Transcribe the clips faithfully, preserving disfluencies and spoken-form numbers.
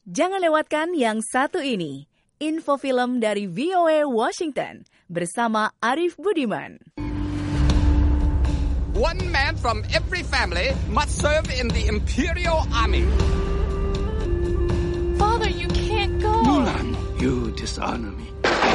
Jangan lewatkan yang satu ini, info film dari V O A Washington bersama Arif Budiman. One man from every family must serve in the Imperial Army. Father, you can't go. Mulan, you dishonor me.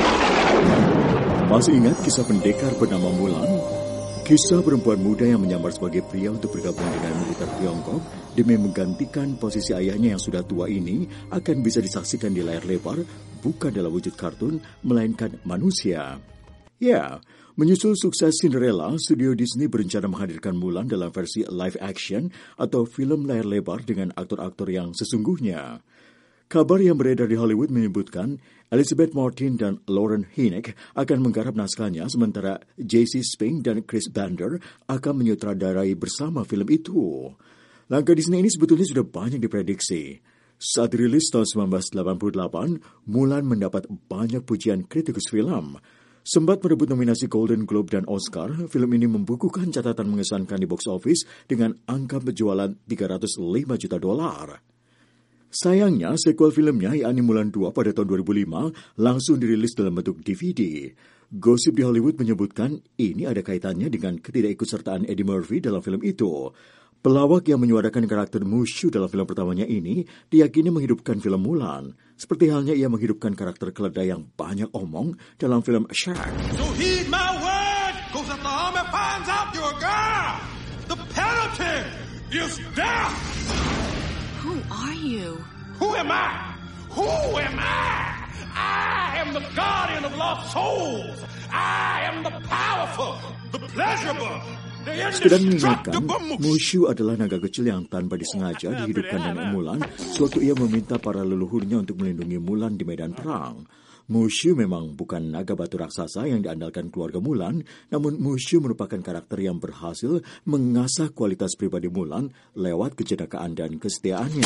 Masih ingat kisah pendekar bernama Mulan? Kisah perempuan muda yang menyamar sebagai pria untuk bergabung dengan militer Tiongkok demi menggantikan posisi ayahnya yang sudah tua ini akan bisa disaksikan di layar lebar, bukan dalam wujud kartun, melainkan manusia. Ya, menyusul sukses Cinderella, studio Disney berencana menghadirkan Mulan dalam versi live action atau film layar lebar dengan aktor-aktor yang sesungguhnya. Kabar yang beredar di Hollywood menyebutkan Elizabeth Martin dan Lauren Hynek akan menggarap naskahnya, sementara J C Spink dan Chris Bander akan menyutradarai bersama film itu. Langkah Disney ini sebetulnya sudah banyak diprediksi. Saat dirilis tahun sembilan belas delapan puluh delapan, Mulan mendapat banyak pujian kritikus film. Sempat merebut nominasi Golden Globe dan Oscar, film ini membukukan catatan mengesankan di box office dengan angka penjualan tiga ratus lima juta dolar. Sayangnya, sequel filmnya, yakni Mulan dua pada tahun dua ribu lima, langsung dirilis dalam bentuk D V D. Gosip di Hollywood menyebutkan ini ada kaitannya dengan ketidakikutsertaan Eddie Murphy dalam film itu. Pelawak yang menyuarakan karakter Mushu dalam film pertamanya ini diyakini menghidupkan film Mulan. Seperti halnya ia menghidupkan karakter keledai yang banyak omong dalam film Shrek. So heed my word, cause if the army finds out you're a girl, the penalty is death. Who are you? Who am I? Who am I? I am the guardian of lost souls. I am the powerful, the pleasurable. Sekedar mengingatkan, Mushu adalah naga kecil yang tanpa disengaja dihidupkan nenek Mulan sewaktu ia meminta para leluhurnya untuk melindungi Mulan di medan perang. Mushu memang bukan naga batu raksasa yang diandalkan keluarga Mulan, namun Mushu merupakan karakter yang berhasil mengasah kualitas pribadi Mulan lewat kecerdakaan dan kesetiaannya.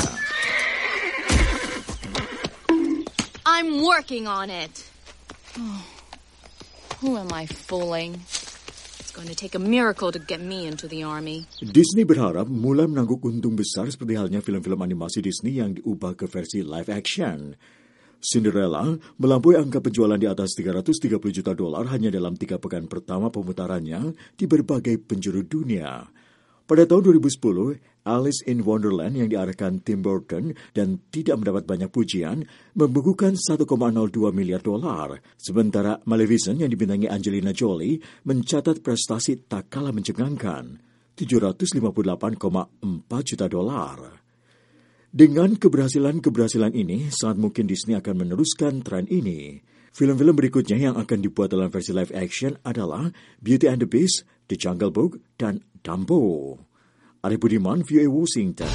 I'm working on it. Oh, who am I fooling? It's going to take a miracle to get me into the army. Disney berharap Mulan menangguk untung besar seperti halnya film-film animasi Disney yang diubah ke versi live action. Cinderella melampaui angka penjualan di atas tiga ratus tiga puluh juta dolar hanya dalam tiga pekan pertama pemutarannya di berbagai penjuru dunia. Pada tahun dua ribu sepuluh, Alice in Wonderland yang diarahkan Tim Burton dan tidak mendapat banyak pujian, membukukan satu koma nol dua miliar dolar. Sementara Maleficent yang dibintangi Angelina Jolie mencatat prestasi tak kalah mencengangkan, tujuh ratus lima puluh delapan koma empat juta dolar. Dengan keberhasilan-keberhasilan ini, sangat mungkin Disney akan meneruskan tren ini. Film-film berikutnya yang akan dibuat dalam versi live action adalah Beauty and the Beast, The Jungle Book, dan Dumbo. Arif Budiman, V O A Washington.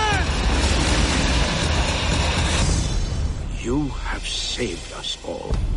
You have saved us all.